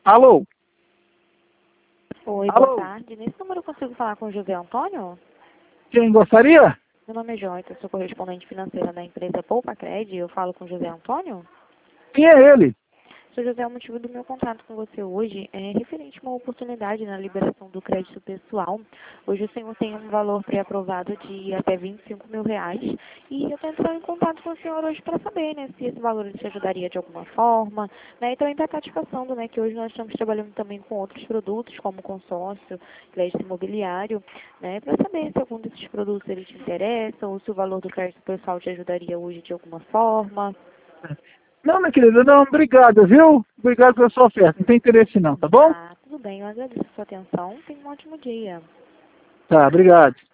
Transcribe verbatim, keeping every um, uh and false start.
Alô? Oi, Alô? boa tarde. Nesse número eu consigo falar com o José Antônio? Quem gostaria? Meu nome é Joyce, eu sou correspondente financeira da empresa Poupa Cred. Eu falo com o José Antônio? Quem é ele? Seu José, o motivo do meu contato com você hoje é referente a uma oportunidade na liberação do crédito pessoal. Hoje o senhor tem um valor pré-aprovado de até vinte e cinco mil reais e eu estou entrando em contato com o senhor hoje para saber, né, se esse valor te ajudaria de alguma forma, né, e também para estar te passando, né, que hoje nós estamos trabalhando também com outros produtos, como consórcio, crédito imobiliário, né, para saber se algum desses produtos ele te interessa ou se o valor do crédito pessoal te ajudaria hoje de alguma forma. Não, minha querida, não, obrigado, viu? Obrigado pela sua oferta. Não tem interesse não, tá bom? Ah, tudo bem, eu agradeço a sua atenção. Tenha um ótimo dia. Tá, obrigado.